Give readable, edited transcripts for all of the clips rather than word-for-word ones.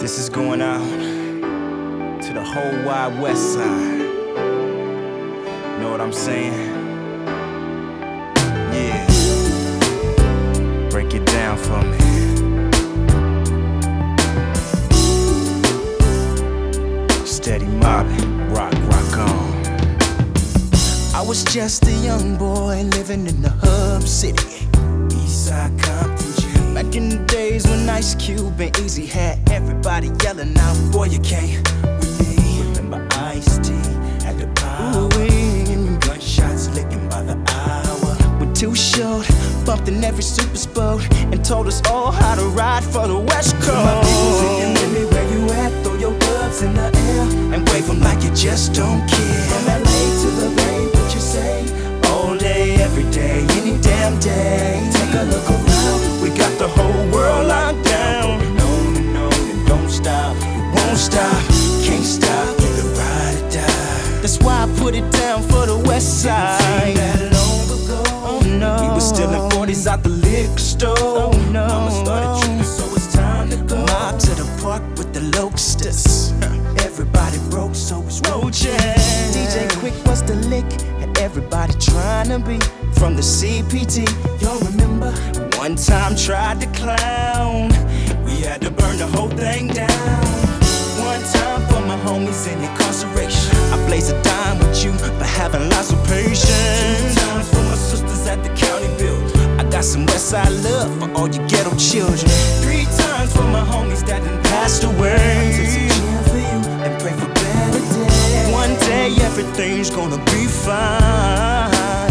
This is going out to the whole wide west side. Know what I'm saying? Yeah. Break it down for me. Steady mobbing, rock on. I was just a young boy living in the hub city, Eastside Compton G. Back in the days when Ice Cube and Easy had everybody yelling out, boy, you can't with me. Remember Ice-T at the power, gunshots licking by the hour. When Too Short bumped in every super sport and told us all how to ride for the West Coast. My people's in Miami, where you at? Throw your gloves in the air and wave them like you just don't care. From LA to the Bay, what you say? All day, every day, any damn day. Take a look around, we got the whole world locked down. On and don't stop, we won't stop, can't stop, either ride or die. That's why I put it down for the West Side. Ain't that long ago? Oh no, we was stealing 40s out the liquor store. Oh no, Mama started tripping, so it's time to go. Mob to the park with the Locusts. Everybody broke, so it's roaches. DJ Quick was the lick, and everybody trying to be from the CPT. Y'all remember? One time tried to clown, we had to burn the whole thing down. One time for my homies in incarceration, I blaze a dime with you for having lots of patience. 2 times for my sisters at the county building, I got some Westside love for all you ghetto children. 3 times for my homies that done passed away. I took some gin for you and pray for better days. One day everything's gonna be fine,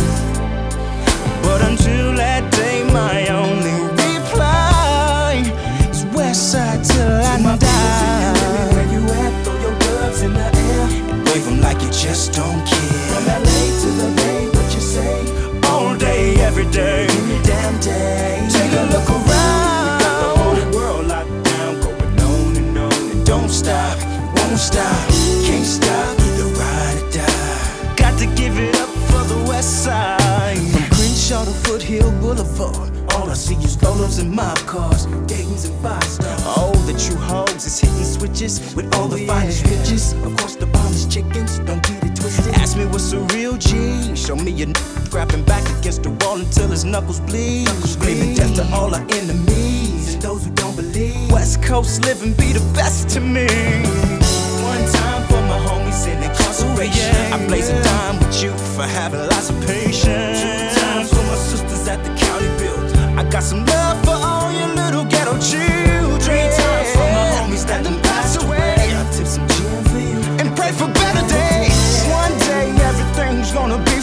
but until that day my only reply is Westside till I die. Where you at? Throw your gloves in the air and wave them like you just don't care. From LA to the Bay, what you say? All day, every day, any damn day. Take a look around, we got the whole world locked down, going on and don't stop, won't stop, can't stop, either ride or die. Got to give it up for the West Side. From Crenshaw to Foothill Boulevard, all I see is Lolos and mob cars, Dayton's and 5 stars. Oh, the true hoes is hitting switches with all the finest bitches. Of course the bomb chickens, don't get it twisted. Ask me what's a real G, show me a grabbing back against the wall until his knuckles bleed. Screaming death to all our enemies and those who don't believe. West Coast living be the best to me. One time for my homies in incarceration, I blaze a dime with you for having lots of patience. 2 times for my sisters at the county building, I got some love for all your little ghetto children. 3 times for my homies that done passed away, I tip some gin for you and pray for better days. One day everything's gonna be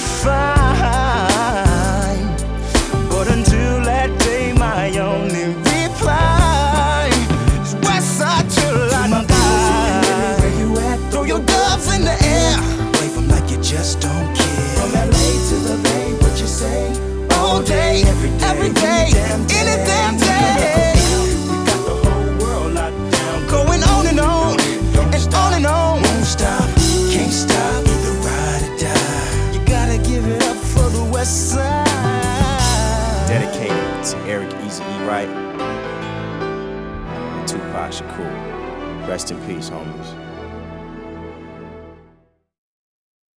fine, but until that day my only reply is Westside till I die. Where you at? Throw your doves in the air, wave them like you just don't care. From LA to the Bay, what you say? All day, every day, any damn day. We got the whole world locked down, going on and on and on. Won't stop, can't stop, either ride or die. You gotta give it up for the West Side. Dedicated to Eric Eazy-E Wright and Tupac Shakur. Rest in peace, homies.